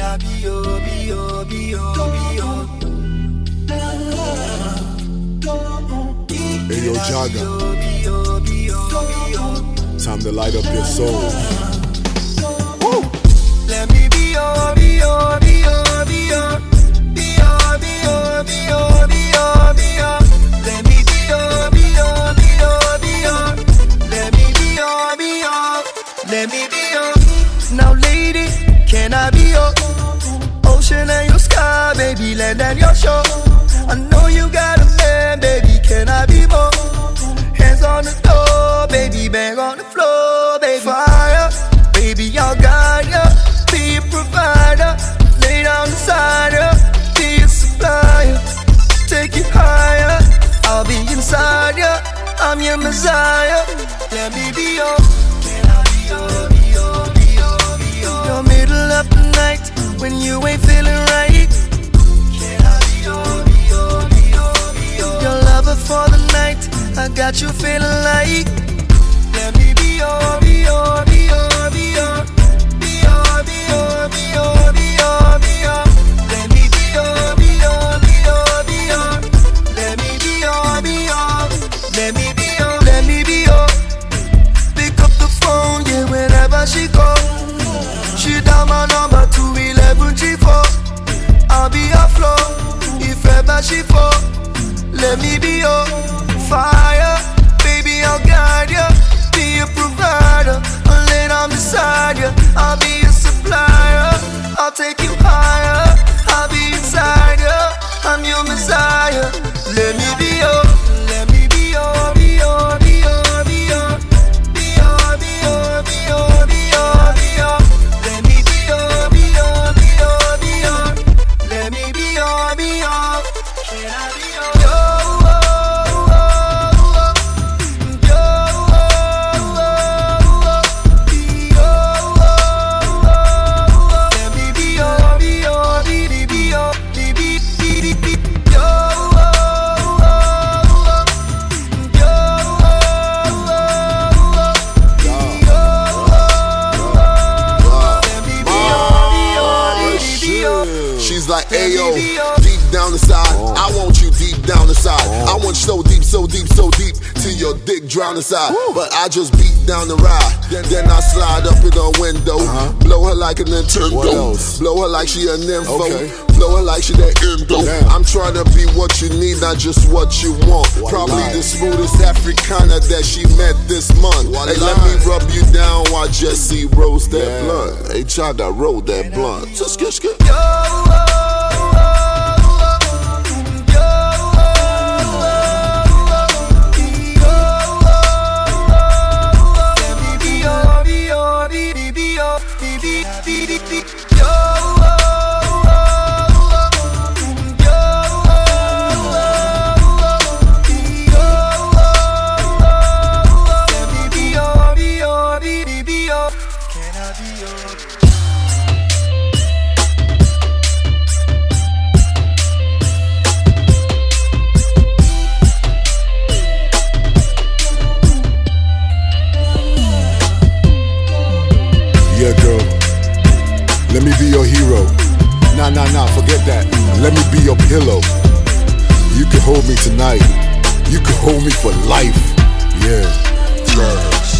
I be your, be your, be your, be your? Hey yo, Jaga, time to light up your soul. Let me be your, be your, be your, be your, be your, be your, be your, be your, be your. Let me be your, be your, be your, be your. Let me be your, be your. Let me be your. Now, lady, can I be your ocean and your sky, baby, land and your shore? I know you got a man, baby, can I be more? Hands on the door, baby, bang on the floor, baby. Fire, baby, I'll guide ya, be a provider. Lay down beside ya, be a supplier. Take you higher, I'll be inside ya, I'm your messiah. Let me be your, can I be your, be your, be your, be your? Your middle of the night, when you ain't feeling right. Can I be your, be your, be your, be your? Your lover for the night, I got you feeling like. Let me be your, be your, be your, be your, be your, be your, be your, be your, be your. Let me be your, be your, be your, be your. Let me be your, be your. Let me be your, let me be your. Pick up the phone, yeah, whenever she go. She dial my number 211G4. I'll be her floor if ever she fall. Let me be your fire, baby, I'll guide ya, be a provider. I'll lay down beside ya, I'll be a supplier. I'll take you higher, I'll be inside ya, I'm your messiah. Let me be your, let me be your, be your, be your, be your, be your, be your, be your, be your, be your. Let me be your, be your, be your, be your. Let me be your, be your. Can I be your? She's like, ayo, deep down inside, I want you deep down inside. I want you so deep, so deep, so deep, till your dick drown inside. But I just beat down the ride, then I slide up in her window, blow her like a Nintendo, blow her like she a nympho, blow her like she that endo. I'm trying to be what you need, not just what you want. Probably the smoothest Africana that she met this month. Hey, let me rub you down while Jesse rolls that blunt. Hey, try to roll that blunt. So skip, skip. Yeah, girl, let me be your hero. Nah, forget that. Let me be your pillow. You can hold me tonight. You can hold me for life. Yeah.